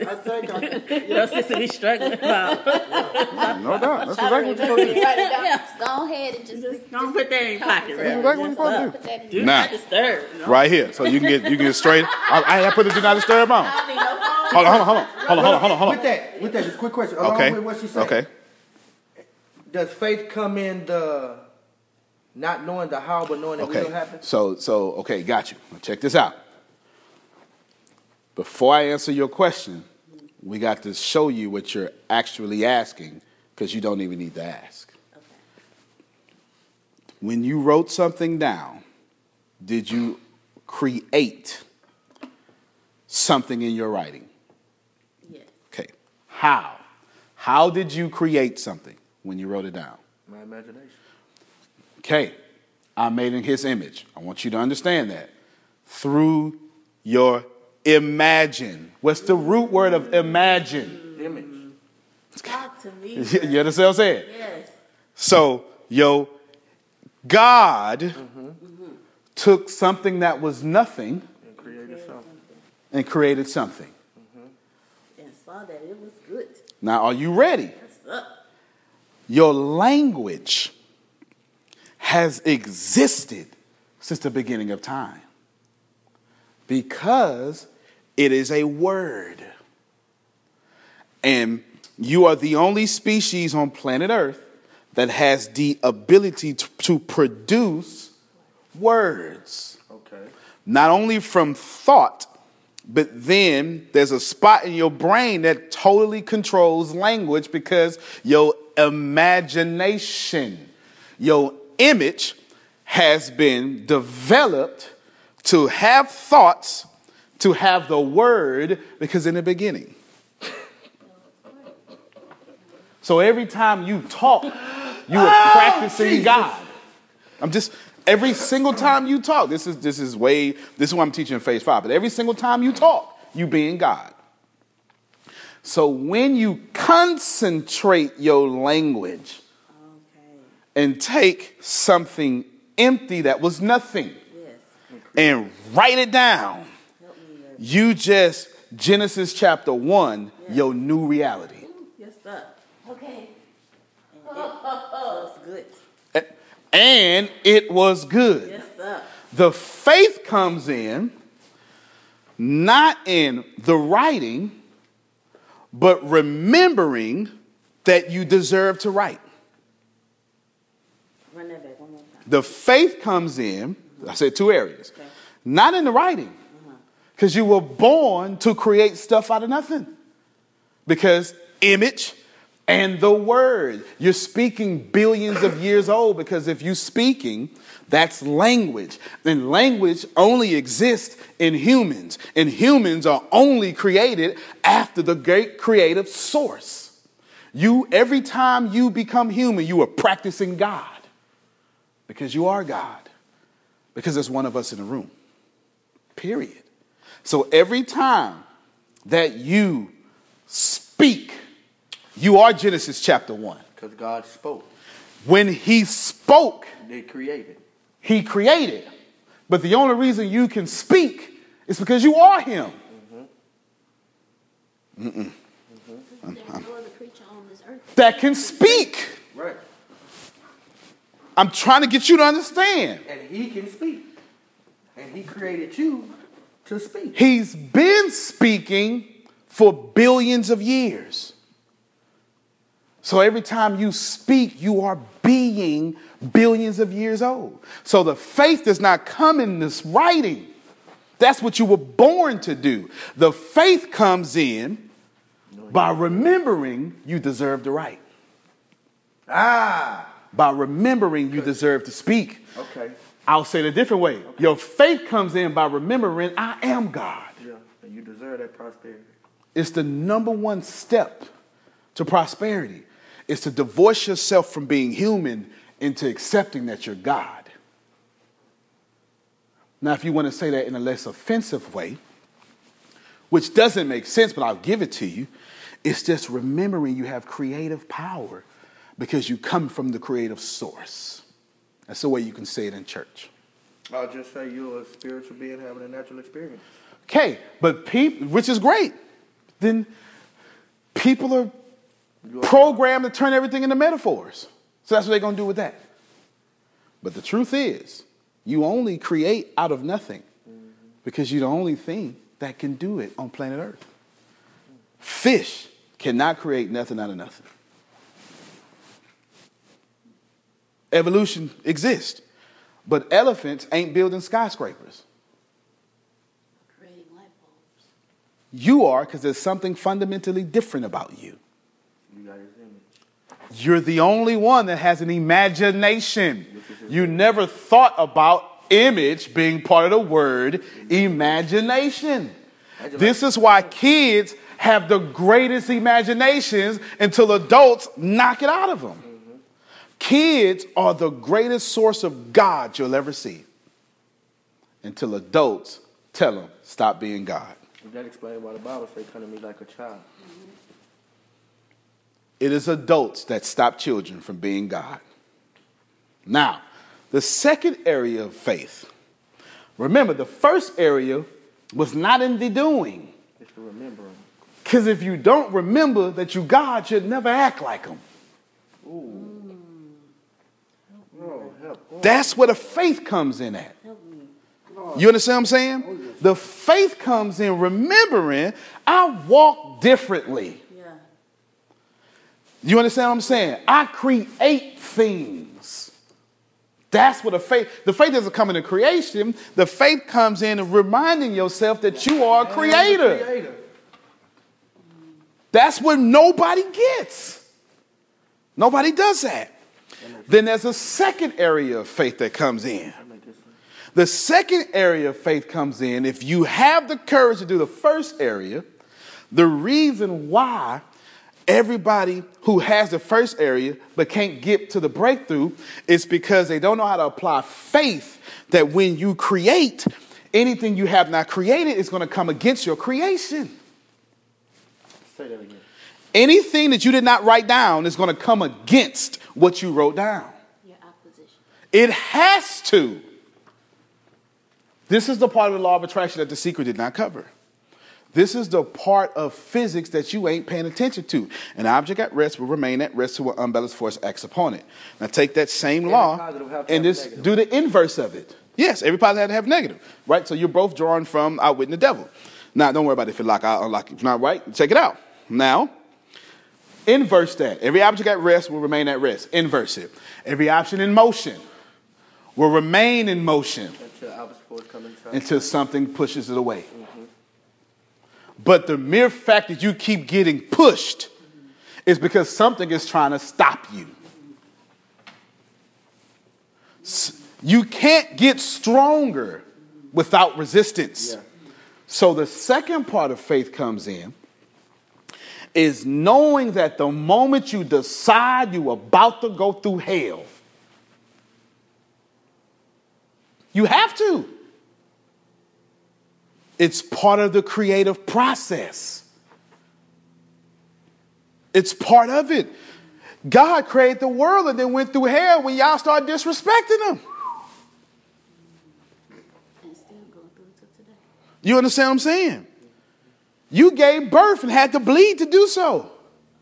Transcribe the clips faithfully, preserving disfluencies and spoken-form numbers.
sis. I think I, Your sister be struggling about. No doubt. That's exactly what you're supposed to do. Write it down. Yeah. Go ahead and just, Just don't put that in your pocket, That's right? exactly what you're supposed to put do. that in Do your Now. not disturb. No? Right here. So you can get you can get straight. I, I put the do not disturb on. I don't need no phone. Hold on, hold on, hold on. Hold on, hold on, hold on, hold with on. that, with that, just a quick question. Along Okay. with what she said. Okay. Does faith come in the not knowing the how, but knowing that Okay. will happen? So so okay, got you. Now check this out. Before I answer your question, we got to show you what you're actually asking, because you don't even need to ask. Okay. When you wrote something down, did you create something in your writing? Yes. Okay. How? How did you create something when you wrote it down? My imagination. Okay. I'm made in his image. I want you to understand that. Through your imagine. What's the root word of imagine? Image. Talk to me. You you understand what I'm saying? Yes. So, yo, God took something that was nothing And created something. and created something. And saw that it was good. Now, are you ready? What's up? Your language has existed since the beginning of time because it is a word. And you are the only species on planet Earth that has the ability to, to produce words. Okay. Not only from thought, but then there's a spot in your brain that totally controls language because your imagination, your image has been developed to have thoughts, to have the word, because in the beginning. So every time you talk, you are practicing God. I'm just, every single time you talk, this is this is way, this is what I'm teaching in phase five, but every single time you talk, you being God. So when you concentrate your language Okay. and take something empty that was nothing Yes. and write it down, Help me. Lord. you just, Genesis chapter one, Yeah. your new reality. Yes, sir. Okay. And it was good. And it was good. Yes, sir. The faith comes in, not in the writing, but remembering that you deserve to write. Run that back one more time. The faith comes in, I said two areas, Okay. not in the writing, because you were born to create stuff out of nothing. Because image and the word, you're speaking billions of years old, because if you're speaking, that's language. And language only exists in humans. And humans are only created after the great creative source. You, every time you become human, you are practicing God. Because you are God. Because there's one of us in the room. Period. So every time that you speak, you are Genesis chapter one. Because God spoke. When he spoke, They created. he created. But the only reason you can speak is because you are him. There's no other creature on this earth. That can speak. Right. I'm trying to get you to understand. And he can speak. And he created you to speak. He's been speaking for billions of years. So every time you speak, you are being billions of years old. So the faith does not come in this writing. That's what you were born to do. The faith comes in by remembering you deserve to write. Ah. By remembering you deserve to speak. Okay. I'll say it a different way. Your faith comes in by remembering I am God. Yeah. And you deserve that prosperity. It's the number one step to prosperity. Is to divorce yourself from being human into accepting that you're God. Now, if you want to say that in a less offensive way, which doesn't make sense, but I'll give it to you, it's just remembering you have creative power because you come from the creative source. That's the way you can say it in church. I'll just say you're a spiritual being having a natural experience. Okay, but people, which is great. then people are programmed to turn everything into metaphors. So that's what they're going to do with that. But the truth is, you only create out of nothing because you're the only thing that can do it on planet Earth. Fish cannot create nothing out of nothing. Evolution exists, but elephants ain't building skyscrapers. Creating light bulbs. You are, because there's something fundamentally different about you. You got his image. You're the only one that has an imagination. You never thought about image being part of the word imagination. This is why kids have the greatest imaginations until adults knock it out of them. Mm-hmm. Kids are the greatest source of God you'll ever see until adults tell them, stop being God. That explains why the Bible says, come to me like a child. It is adults that stop children from being God. Now, the second area of faith. Remember, the first area was not in the doing. It's to remember him. Because if you don't remember that you God, you'd never act like him. Ooh. Oh, help. That's where the faith comes in at. You understand what I'm saying? The faith comes in remembering I walk differently. Yeah. You understand what I'm saying? I create things. That's what the faith, the faith doesn't come into creation. The faith comes in and reminding yourself that you are a creator. creator. That's what nobody gets. Nobody does that. Then there's a second area of faith that comes in. The second area of faith comes in if you have the courage to do the first area. The reason why everybody who has the first area but can't get to the breakthrough is because they don't know how to apply faith that when you create, anything you have not created is going to come against your creation. Say that again. Anything that you did not write down is going to come against what you wrote down. Your opposition. It has to. This is the part of the law of attraction that The Secret did not cover. This is the part of physics that you ain't paying attention to. An object at rest will remain at rest till an unbalanced force acts upon it. Now take that same Every law positive have to and have just negative. do the inverse of it. Yes, every positive had to have negative, right? So you're both drawing from outwitting the devil. Now, don't worry about it if you lock out, unlock it. If not right, check it out. Now, inverse that. Every object at rest will remain at rest. Inverse it. Every option in motion will remain in motion Until opposite force come and try. until something pushes it away. Mm-hmm. But the mere fact that you keep getting pushed is because something is trying to stop you. You can't get stronger without resistance. Yeah. So the second part of faith comes in is knowing that the moment you decide you're about to go through hell, you have to. It's part of the creative process. It's part of it. God created the world and then went through hell when y'all started disrespecting him. And still going through it till today. You understand what I'm saying? You gave birth and had to bleed to do so.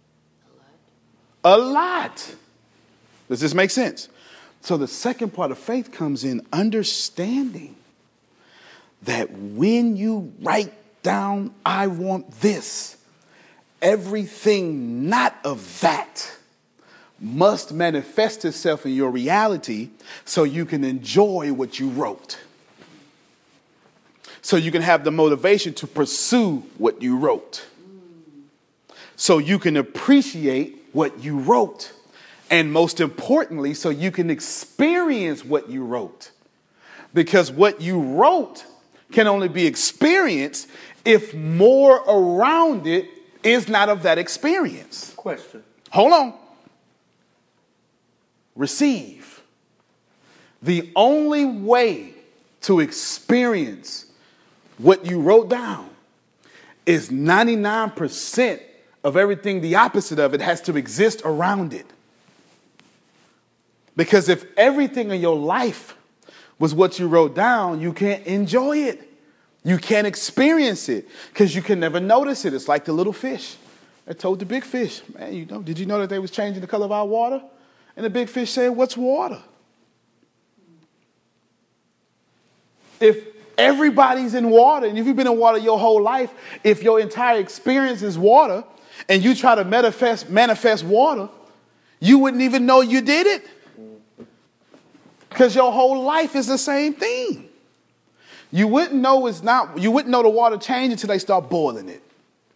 A lot. A lot. Does this make sense? So the second part of faith comes in understanding that when you write down, I want this, everything not of that must manifest itself in your reality so you can enjoy what you wrote. So you can have the motivation to pursue what you wrote. So you can appreciate what you wrote. And most importantly, so you can experience what you wrote. Because what you wrote can only be experienced if more around it is not of that experience. Question. Hold on. Receive. The only way to experience what you wrote down is ninety-nine percent of everything the opposite of it has to exist around it. Because if everything in your life was what you wrote down, you can't enjoy it. You can't experience it because you can never notice it. It's like the little fish. I told the big fish, man, you know, did you know that they was changing the color of our water? And the big fish said, what's water? If everybody's in water, and if you've been in water your whole life, if your entire experience is water, and you try to manifest, manifest water, you wouldn't even know you did it. Because your whole life is the same thing. You wouldn't know it's not, you wouldn't know the water change until they start boiling it.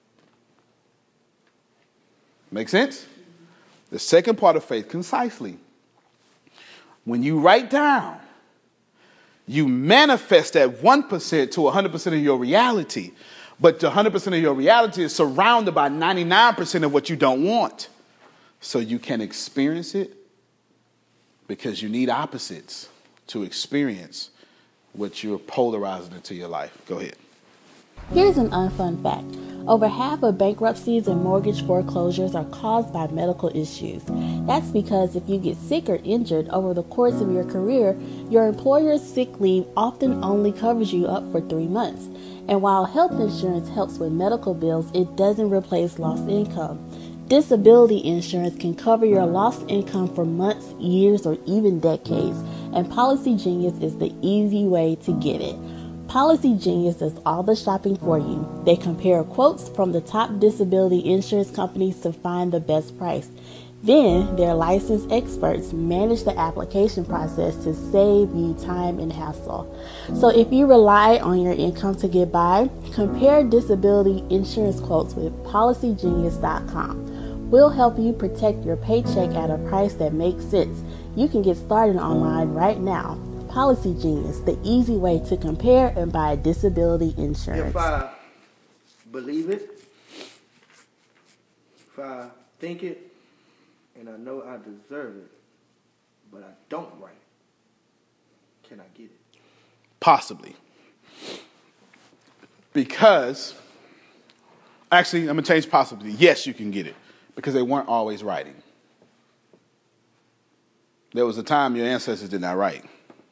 Make sense? The second part of faith, concisely. When you write down, you manifest that one percent to one hundred percent of your reality. But the one hundred percent of your reality is surrounded by ninety-nine percent of what you don't want. So you can experience it because you need opposites to experience what you're polarizing into your life. Go ahead. Here's an unfun fact. Over half of bankruptcies and mortgage foreclosures are caused by medical issues. That's because if you get sick or injured over the course of your career, your employer's sick leave often only covers you up for three months. And while health insurance helps with medical bills, it doesn't replace lost income. Disability insurance can cover your lost income for months, years, or even decades. And Policy Genius is the easy way to get it. Policy Genius does all the shopping for you. They compare quotes from the top disability insurance companies to find the best price. Then, their licensed experts manage the application process to save you time and hassle. So if you rely on your income to get by, compare disability insurance quotes with policy genius dot com. We'll help you protect your paycheck at a price that makes sense. You can get started online right now. Policy Genius, the easy way to compare and buy disability insurance. If I believe it, if I think it, and I know I deserve it, but I don't write it, can I get it? Possibly. Because, actually, I'm going to change possibly. Yes, you can get it. Because they weren't always writing. There was a time your ancestors did not write.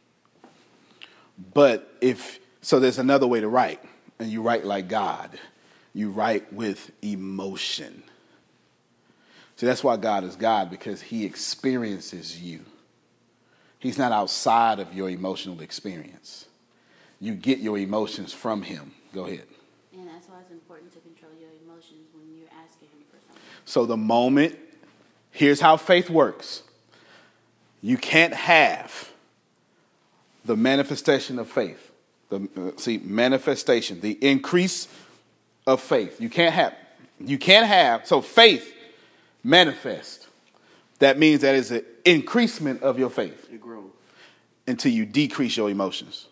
But if, so there's another way to write, and you write like God. You write with emotion. So that's why God is God, because he experiences you. He's not outside of your emotional experience. You get your emotions from him. Go ahead. And that's why it's important to control your emotions when you're asking him for something. So the moment, here's how faith works. You can't have the manifestation of faith. The, uh, see, manifestation, the increase of faith. You can't have, you can't have, so faith manifest. That means that is an increasement of your faith. It grows. Until you decrease your emotions.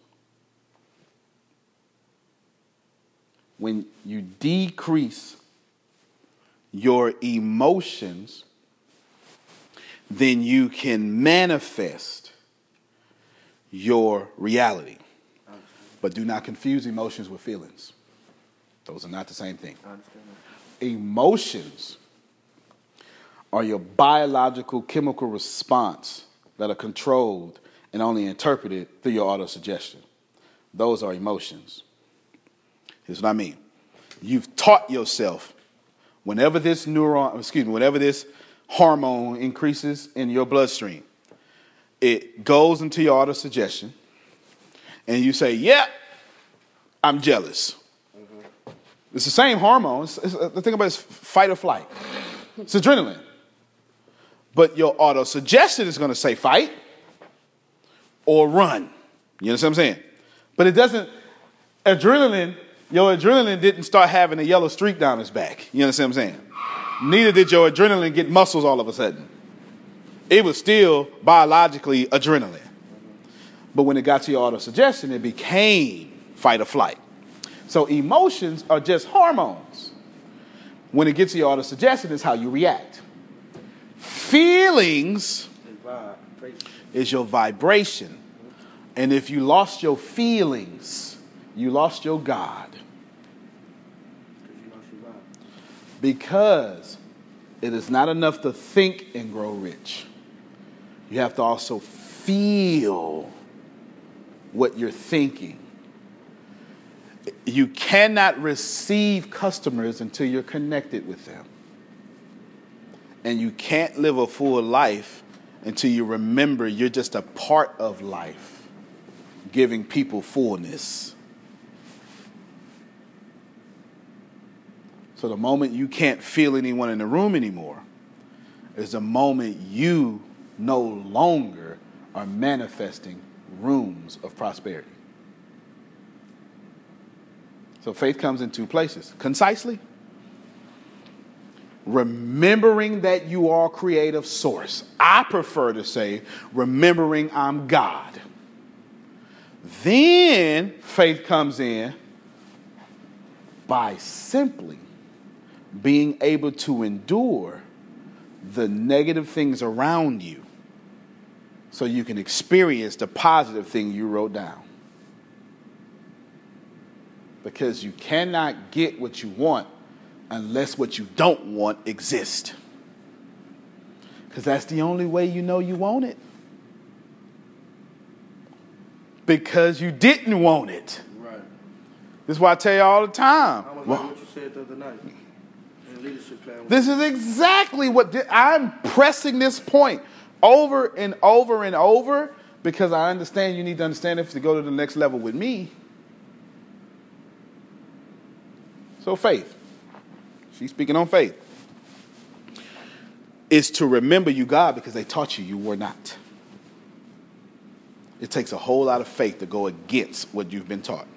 When you decrease your emotions, then you can manifest your reality. But do not confuse emotions with feelings. Those are not the same thing. I understand that. Emotions are your biological chemical response that are controlled and only interpreted through your autosuggestion. Those are emotions. Here's what I mean. You've taught yourself whenever this neuron, excuse me, whenever this hormone increases in your bloodstream, it goes into your autosuggestion, and you say, "Yeah, I'm jealous." Mm-hmm. It's the same hormone. It's, it's, the thing about it is fight or flight. It's adrenaline. But your autosuggestion is going to say fight or run. You understand what I'm saying? But it doesn't, adrenaline, your adrenaline didn't start having a yellow streak down its back. You understand what I'm saying? Neither did your adrenaline get muscles all of a sudden. It was still biologically adrenaline. But when it got to your autosuggestion, it became fight or flight. So emotions are just hormones. When it gets to your autosuggestion, it's how you react. Feelings is your vibration. And if you lost your feelings, you lost your God. Because it is not enough to think and grow rich. You have to also feel what you're thinking. You cannot receive customers until you're connected with them. And you can't live a full life until you remember you're just a part of life, giving people fullness. So the moment you can't feel anyone in the room anymore is the moment you no longer are manifesting rooms of prosperity. So faith comes in two places. Concisely, remembering that you are creative source. I prefer to say, remembering I'm God. Then faith comes in by simply being able to endure the negative things around you so you can experience the positive thing you wrote down. Because you cannot get what you want unless what you don't want exists. Because that's the only way you know you want it. Because you didn't want it. Right. This is why I tell you all the time. I was Well, like what you said the other night in leadership class. this is exactly what di- I'm pressing this point over and over and over because I understand you need to understand if to go to the next level with me. So faith, she's speaking on faith, is to remember you God because they taught you you were not. It takes a whole lot of faith to go against what you've been taught.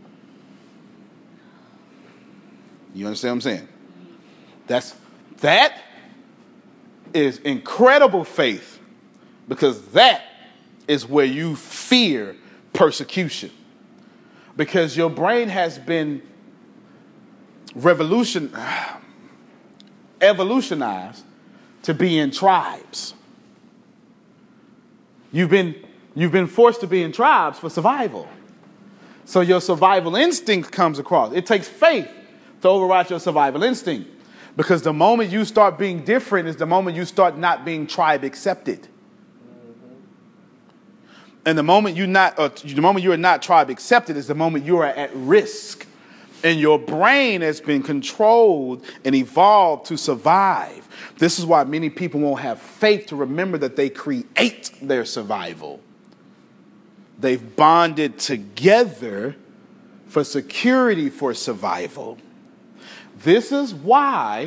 You understand what I'm saying? That's, that is incredible faith because that is where you fear persecution. Because your brain has been revolution, evolutionized to be in tribes. You've been, you've been forced to be in tribes for survival. So your survival instinct comes across. It takes faith to override your survival instinct. Because the moment you start being different is the moment you start not being tribe accepted. And the moment you not, or the moment you are not tribe accepted is the moment you are at risk. And your brain has been controlled and evolved to survive. This is why many people won't have faith to remember that they create their survival. They've bonded together for security, for survival. This is why,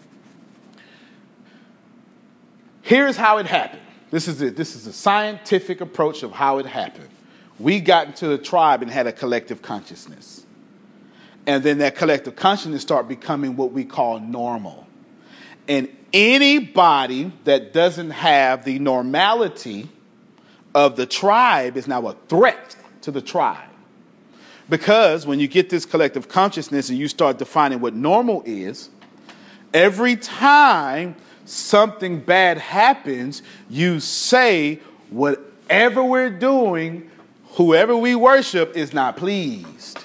here's how it happened. This is it. This is a scientific approach of how it happened. We got into the tribe and had a collective consciousness. And then that collective consciousness started becoming what we call normal. And anybody that doesn't have the normality of the tribe is now a threat to the tribe. Because when you get this collective consciousness and you start defining what normal is, every time something bad happens, you say whatever we're doing, whoever we worship is not pleased.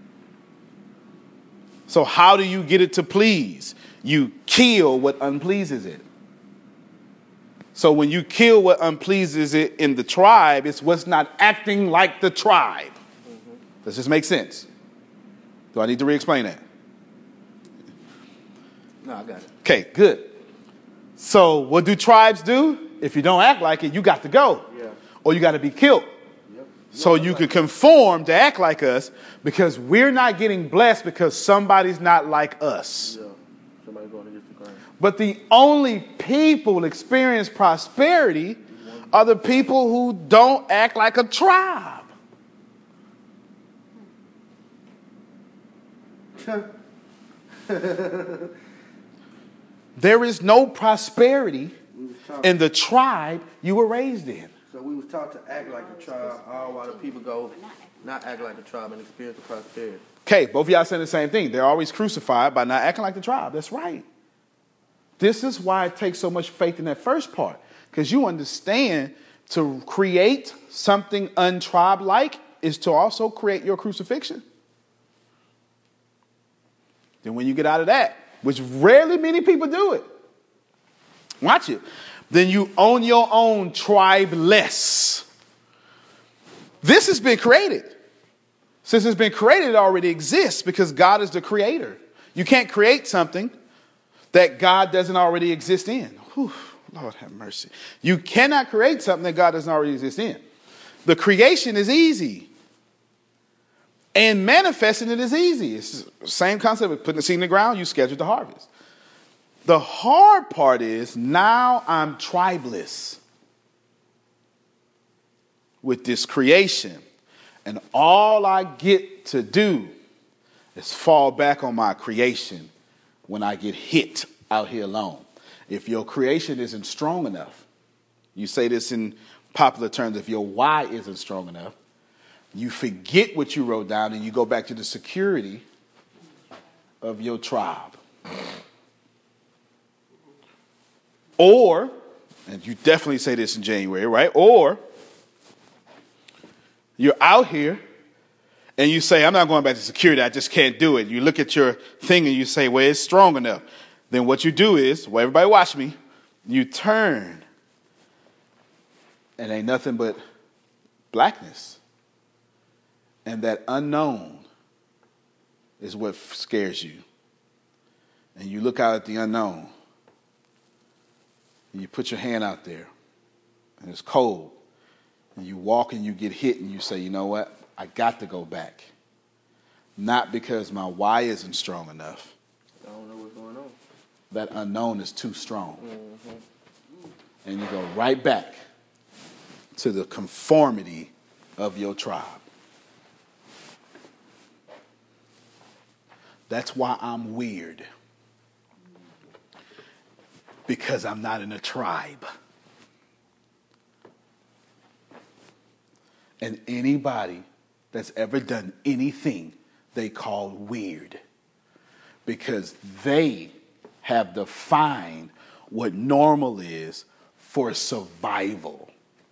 So how do you get it to please? You kill what unpleases it. So when you kill what unpleases it in the tribe, it's what's not acting like the tribe. Mm-hmm. Does this make sense? Do I need to re-explain that? No, I got it. Okay, good. So what do tribes do? If you don't act like it, you got to go. Yeah. Or you got to be killed. Yep. So you can conform to act like us because we're not getting blessed because somebody's not like us. Yeah. Somebody going against the grain. But the only people who experience prosperity are the people who don't act like a tribe. There is no prosperity in the tribe you were raised in. So we was taught to act like a tribe, all while the people go not act like a tribe and experience the prosperity. Okay, both of y'all saying the same thing. They're always crucified by not acting like the tribe. That's right. This is why it takes so much faith in that first part. Because you understand to create something untribe-like is to also create your crucifixion. Then when you get out of that, which rarely many people do it, watch it, then you own your own tribe less. This has been created. Since it's been created, it already exists because God is the creator. You can't create something that God doesn't already exist in. Whew, Lord have mercy. You cannot create something that God doesn't already exist in. The creation is easy. And manifesting it is easy. It's the same concept of putting the seed in the ground, you schedule the harvest. The hard part is now I'm tribeless with this creation. And all I get to do is fall back on my creation when I get hit out here alone. If your creation isn't strong enough, you say this in popular terms, if your why isn't strong enough, you forget what you wrote down and you go back to the security of your tribe. Or, and you definitely say this in January, right? Or you're out here and you say, I'm not going back to security. I just can't do it. You look at your thing and you say, well, it's strong enough. Then what you do is, well, everybody watch me. You turn and ain't nothing but blackness. And that unknown is what scares you. And you look out at the unknown. And you put your hand out there. And it's cold. And you walk and you get hit and you say, you know what? I got to go back. Not because my why isn't strong enough. I don't know what's going on. That unknown is too strong. Mm-hmm. And you go right back to the conformity of your tribe. That's why I'm weird. Because I'm not in a tribe. And anybody that's ever done anything they call weird, because they have defined what normal is for survival.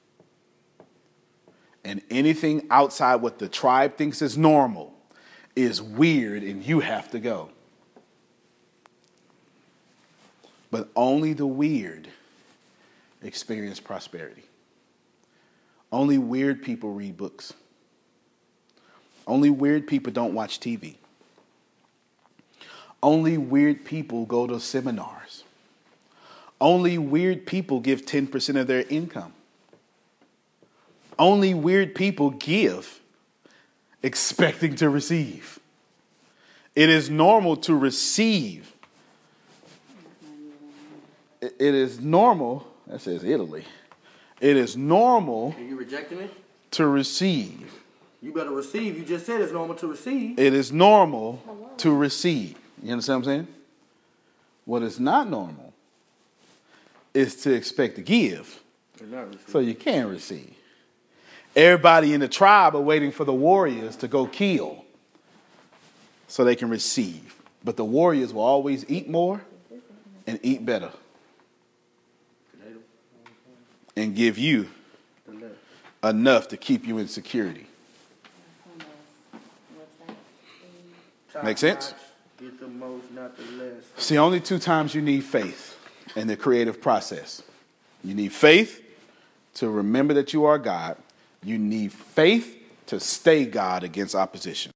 And anything outside what the tribe thinks is normal is weird, and you have to go. But only the weird experience prosperity. Only weird people read books. Only weird people don't watch T V. Only weird people go to seminars. Only weird people give ten percent of their income. Only weird people give expecting to receive. It is normal to receive. It is normal, that says Italy. It is normal. Are you rejecting it? To receive. You better receive. You just said it's normal to receive. It is normal to receive. You understand what I'm saying? What is not normal is to expect to give so you can receive. Everybody in the tribe are waiting for the warriors to go kill so they can receive. But the warriors will always eat more and eat better and give you enough to keep you in security. Make sense? Get the most, not the less. It's the only two times you need faith in the creative process. You need faith to remember that you are God. You need faith to stay God against opposition.